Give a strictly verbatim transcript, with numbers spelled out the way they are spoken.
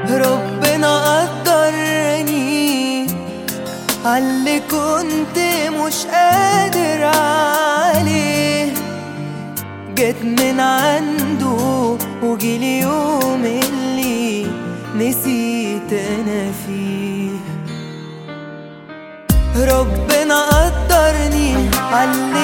ربنا قدرني عاللي كنت مش قادر عليه، جيت من عنده وجيلي يوم اللي نسيت انا فيه. ربنا قدرني عاللي